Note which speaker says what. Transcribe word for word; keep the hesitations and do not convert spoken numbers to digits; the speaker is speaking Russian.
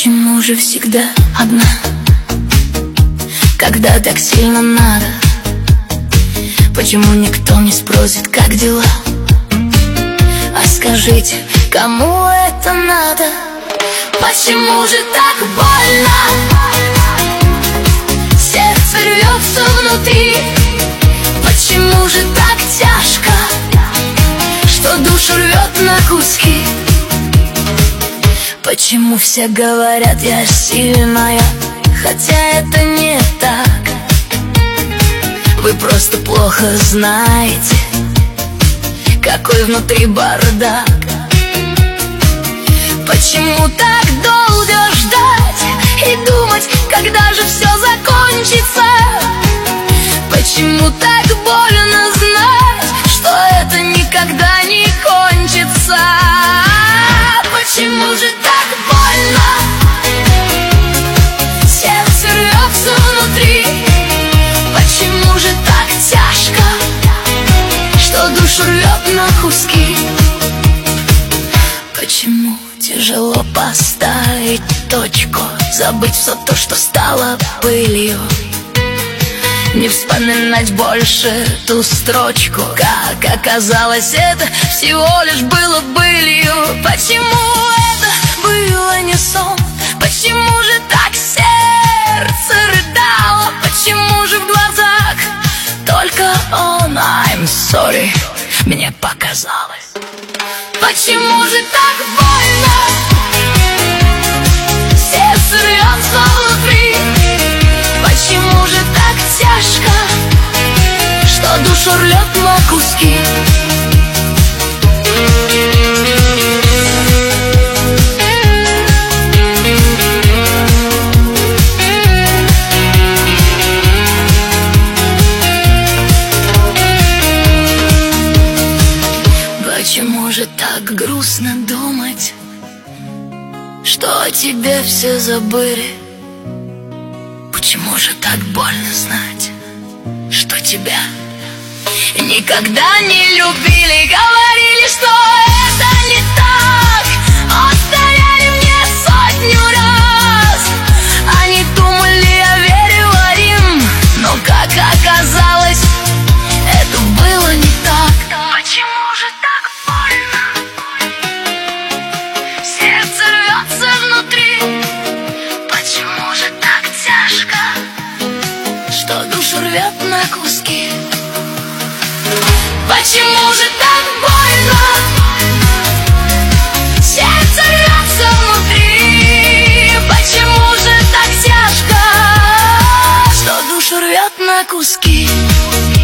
Speaker 1: Почему же всегда одна, когда так сильно надо? Почему никто не спросит, как дела? А скажите, кому это надо? Почему же так больно? Сердце рвется внутри. Почему же так тяжко, что душу рвет на куски? Почему все говорят, я сильная, хотя это не так? Вы просто плохо знаете, какой внутри бардак. Почему так долго ждать и думать, когда же все закончится? Почему так больно знать, что это никогда не кончится? Почему же так больно? Сердце рвется внутри. Почему же так тяжко, что душу рвет на куски? Почему тяжело поставить точку, забыть все то, что стало пылью, не вспоминать больше ту строчку? Как оказалось, это всего лишь было былью. Почему это было не сон? Почему же так сердце рыдало? Почему же в глазах только он? I'm sorry, мне показалось. Почему же так больно? Сердце рвется внутри. Почему же так тяжко, что душу рвет на куски? Почему же так грустно думать, что о тебе все забыли? Почему же так больно знать, что тебя никогда не любили? Говорили, что это не так, повторяли мне сотню раз. Они думали, я верила им, но как оказалось, это было не так. Почему же так больно? Сердце рвется внутри. Почему же так тяжко, что душу рвет на куски? Почему же так больно? Сердце рвется внутри. Почему же так тяжко, что душу рвет на куски?